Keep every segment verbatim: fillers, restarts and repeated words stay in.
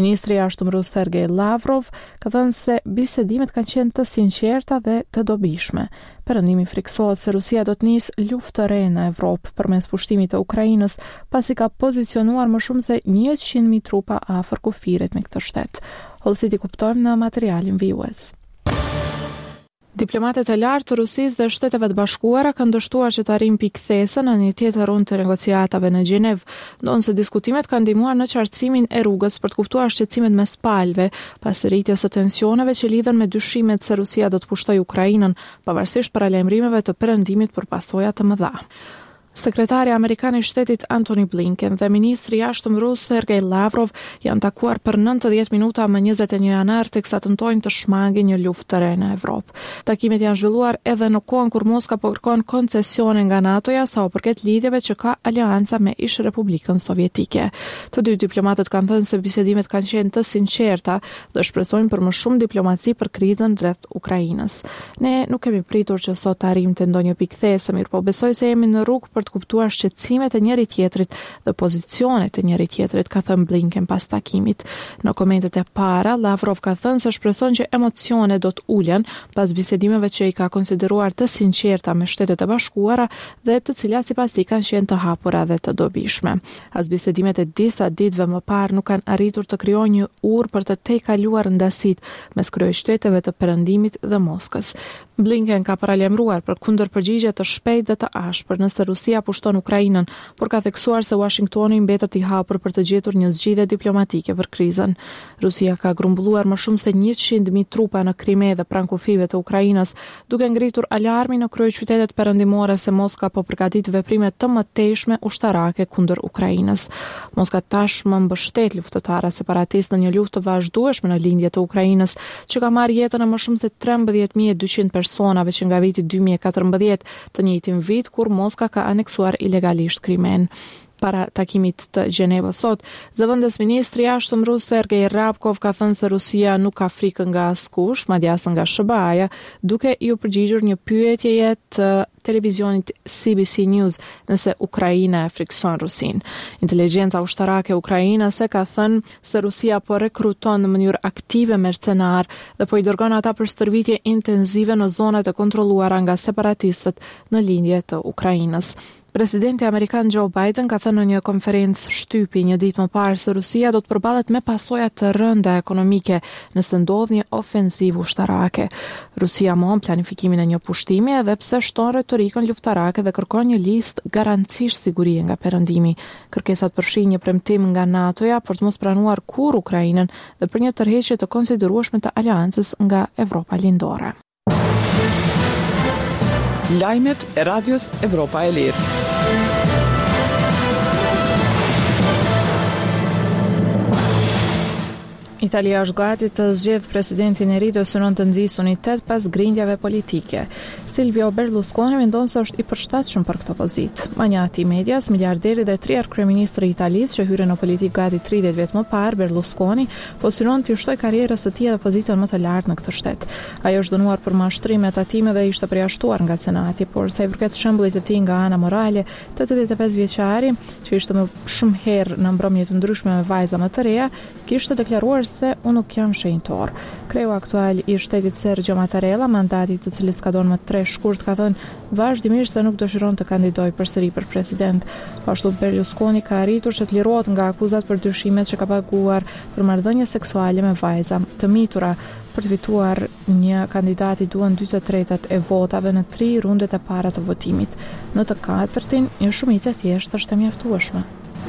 Ministri i jashtëm rus Sergej Lavrov ka thënë se bisedimet kanë qenë të sinqerta dhe të dobishme. Perëndimi friksohet se Rusia do të nisë luftë të re në Evropë përmes pushtimit të Ukrainës, pasi ka pozicionuar më shumë se njëqind mijë trupa afër kufirit me këtë shtet. Hollësit i kuptojmë në materialin vijues. Diplomatët e lartë të Rusisë dhe Shteteve të Bashkuara kanë dështuar që të arrijnë pikëthesën në një tjetër rundë të negociatave në Gjenevë, ndonse diskutimet kanë ndihmuar në qartësimin e rrugës për të kuptuar shqetësimet mes palëve, pas rritjes së tensioneve që lidhen me dyshimet se Rusia do të pushtojë Ukrainën, pavarësisht paralajmërimeve të perëndimit për pasoja të mëdha. Sekretari amerikan i shtetit Antony Blinken dhe ministri i jashtëm rus Sergej Lavrov janë takuar për nëntëdhjetë minuta më njëzet e një janar teksa tentojnë të shmangin një luftë të re në Evropë. Takimet janë zhvilluar edhe në kohën kur Moska po kërkon koncesione nga NATO-ja sa u përket lidhjeve që ka aleanca me ish Republikën Sovjetike. Të dy diplomatët kanë thënë se bisedimet kanë qenë të sinqerta dhe shpresojnë për më shumë diplomaci për krizën rreth Ukrainës. Ne nuk kemi pritur që sot të arrijmë te ndonjë pikëthesë, mirë po besoj se jemi në rrugë për të kuptuar shqetësimet e njëri tjetrit dhe pozicionet e njëri tjetrit, ka thënë Blinken pas takimit. Në komentet e para, Lavrov ka thënë se shpreson që emocionet do të ulen pas bisedimeve që i ka konsideruar të sinqerta me Shtetet e Bashkuara dhe të cilat sipas tij kanë qenë të hapura dhe të dobishme. As bisedimet e disa ditëve më parë nuk kanë arritur të krijojnë një urë për të tejkaluar ndasit mes kryeqyteteve të Perëndimit dhe Moskës. Blinken ka paralajmëruar për kundërpërgjigje të shpejtë dhe të ashpër nëse Rusia pushton Ukrainën, por ka theksuar se Washingtoni mbetet i hapur për të gjetur një zgjidhje diplomatike për krizën. Rusia ka grumbulluar më shumë se njëqind mijë trupa në Krime dhe pranë kufive të Ukrainës, duke ngritur alarmin në kryeqytetet perëndimore se Moska po përgatit veprime të mëtejshme ushtarake kundër Ukrainës. Moska tashmë mbështet luftëtarët separatistë në një luftë të vazhdueshme në lindje të Ukrainës, që ka marrë jetën e më shumë se trembëdhjetë mijë e dyqind personave që nga viti dy mijë e katërmbëdhjetë, të njëjtin vit kur Moska ka aneksuar ilegalisht Krimen. Para takimit të Gjenevës sot, zëvendës ministri i jashtëm rus Sergej Rabkov ka thënë se Rusia nuk ka frikë nga askush, madje as nga S B A-ja, duke i u përgjigjur një pyetjeje të televizionit C B C News nëse Ukraina e frikson Rusin. Inteligjenca ushtarake ukrainase ka thënë se Rusia po rekruton në mënyrë aktive mercenar dhe po i dërgon ata për stërvitje intenzive në zonat e kontrolluara nga separatistët në lindje të Ukrainës. Presidenti amerikan Joe Biden ka thënë në një konferencë shtypi një ditë më parë se Rusia do të përballet me pasoja të rënda ekonomike nëse ndodh një ofensivë ushtarake. Rusia mohon planifikimin e një pushtimi edhe pse shton retorikën luftarake dhe kërkon një listë garancish sigurie nga perëndimi. Kërkesat përfshin një premtim nga NATO-ja për të mos pranuar kurrë Ukrainën dhe për një tërheqje të konsiderueshme të aleancës nga Evropa Lindore. Lajmet e Radios Evropa e Lirë. Italia është gati të zgjedhë presidentin e ri dhe synon të nxjisë unitet pas grindjave politike. Silvio Berlusconi mendon se është i përshtatshëm për këtë pozitë. Magnati i medias, miliarderi dhe tri kryeministri i Italisë që hyrën në politikë gati tridhjetë vjet më parë, Berlusconi po synon të shtojë karrierës së tij dhe pozitën më të lartë në këtë shtet. Ajo është dënuar për mashtrime, tatime dhe ishte përjashtuar nga Senati, por sa i përket shembullit të tij nga ana morale, tetëdhjetë e pesë vjeçari, që ishte më shumë herë në mbrëmje të ndryshme me vajza më të reja, kishte deklaruar se unë nuk jam shenjtor. Kreu aktual i shtetit Sergio Mattarella, mandati të cilit skadon më tre shkurt, ka thënë vazhdimisht se nuk dëshiron të kandidojë përsëri për president. Ashtu Berlusconi ka arritur që të lirohet nga akuzat për dyshimet që ka paguar për marrëdhënie seksuale me vajza të mitura. Për të fituar një kandidati duhen dy të tretat e votave në tri rundet e para të votimit. Në të katërtin, një shumicë e thjeshtë është e mjaftueshme.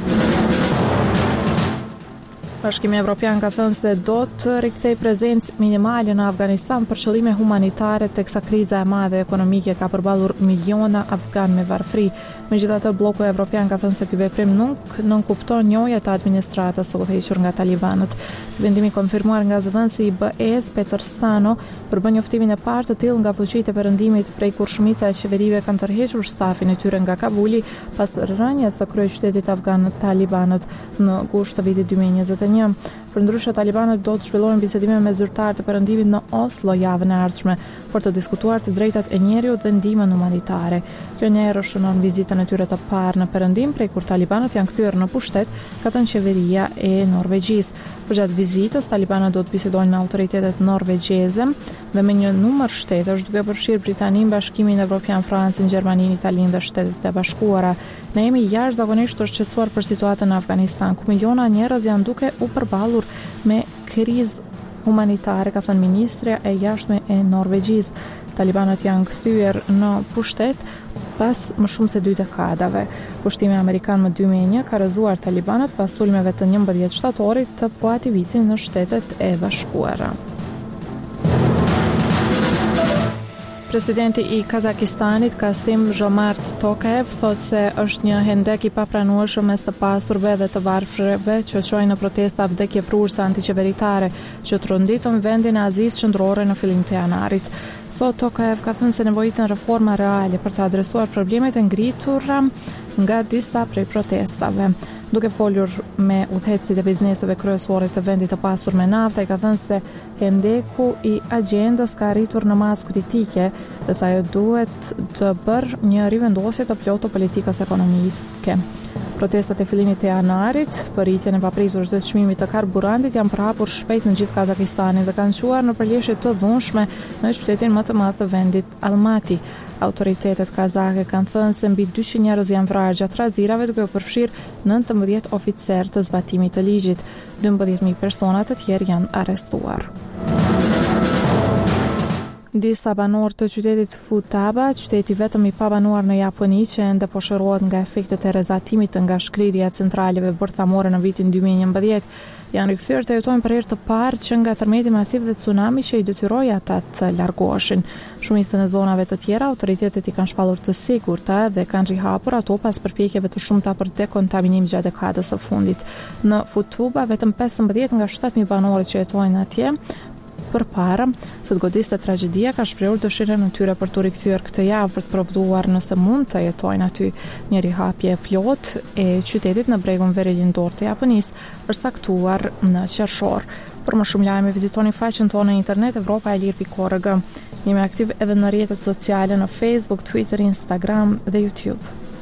Bashkimi Evropian ka thënë se do të rikthejë prezencë minimale në Afganistan për qëllime humanitare teksa kriza e madhe ekonomike ka përballur miliona afgan me varfëri. Megjithatë, bloku evropian ka thënë se ky veprim nuk nënkupton njëjë të administratës së udhëhequr nga talibanët. Vendimi konfirmuar nga zëvendësi i B E-s Peter Stano për bën njoftimin e parë të tillë nga fuqitë e perëndimit prej kur shumica e qeverive kanë tërhequr stafin e tyre nga Kabuli pas rënies së kryeqytetit afgan talibanët në gusht të vitit dy mijë e njëzet e një. Përndryshe, talibanët do të zhvillojnë bisedime me zyrtarë të Perëndimit në Oslo javën e ardhshme për të diskutuar të drejtat e njeriut dhe ndihmën humanitare. Kjo njëherë shënon vizitën e tyre të parë në Perëndim prej kur talibanët janë kthyer në pushtet, ka thënë qeveria e Norvegjisë. Përgjatë vizitës, talibanët do të bisedojnë me autoritetet norvegjeze dhe me një numër shtetësh, duke përfshirë Britaninë, Bashkimin Evropian, Francën, Gjermaninë, Italinë dhe Shtetet e Bashkuara. Ne jemi jashtëzakonisht të shqetësuar për situatën në Afganistan, ku miliona njerëz janë duke u përballur me krizë humanitare, ka thënë ministrja e jashtme e Norvegjisë. Talibanët janë kthyer në pushtet pas më shumë se dy dekadave. Pushtimi amerikan më dy mijë e një ka rrëzuar talibanët pas sulmeve të njëmbëdhjetë shtatorit të po ati vitin në Shtetet e Bashkuara. Presidenti i Kazakistanit, Kasim Zhomart Tokayev, thot se është një hendek i papranueshëm mes të pasturve dhe të varfërve që çojnë në protesta vdekje prurse antiqeveritare që tronditën vendin e Azisë Qendrore në fillim të janarit. Sot Tokayev ka thënë se nevojitën reforma reale për të adresuar problemet e ngritura nga disa prej protestave. Duke folur me udhëhecit e bizneseve kryesorë të vendit të pasur me naftë, ai ka thënë se hendeku i agjendës ka arritur në masë kritike dhe sa ajo duhet të bërë një rivendosje të plotë të politikës ekonomike. Protestat e fillimit të janarit për rritjen e papritur të çmimit të karburantit janë përhapur shpejt në gjithë Kazakistanin dhe kanë çuar në përleshje të dhunshme në qytetin më të madh të vendit, Almaty. Autoritetet kazake kanë thënë se mbi dyqind njerëz janë vrarë gjatë razirave, duke u përfshirë nëntëmbëdhjetë oficerë të zbatimit të ligjit. dymbëdhjetë mijë persona të tjerë janë arrestuar. Disa banorë të qytetit Futaba, qyteti vetëm i pabanuar në Japoni që ende po shërohet nga efektet e rrezatimit nga shkrirja e centraleve bërthamore në vitin dy mijë e njëmbëdhjetë, janë rikthyer të jetojnë për herë të parë që nga tërmeti masiv dhe tsunami që i detyroi ata të largoheshin. Shumica në zonave të tjera, autoritetet i kanë shpallur të sigurta dhe kanë rihapur ato pas përpjekjeve të shumta për dekontaminim gjatë dekadës së fundit. Në Futaba, vetëm pesëmbëdhjetë nga shtatë mijë banorët që jetojnë atje përpara se të godiste tragjedia ka shprehur dëshirën e tyre për të rikthyer këtë javë për të provduar nëse mund të jetojnë aty. Një rihapje e plotë e qytetit në bregun verigjindor të Japonisë është saktuar në qershor. Për më shumë lajme vizitoni faqen tonë në internet evropa e lirë pikë org. Jemi aktiv edhe në rrjetet sociale në Facebook, Twitter, Instagram dhe YouTube.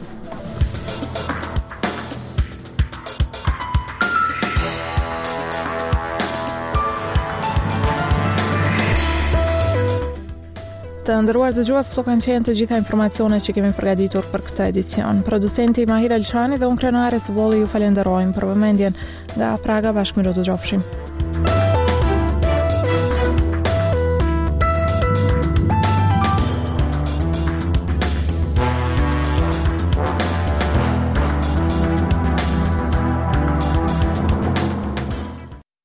Të nderuar dëgjues, këto kanë qenë të gjitha informacionet që kemi përgatitur për këtë edicion. Producenti Mahir Elçani dhe unë Krenare Cuboli ju falenderojmë për vëmendjen. Nga Praga, bashkë mirë të gjofshim.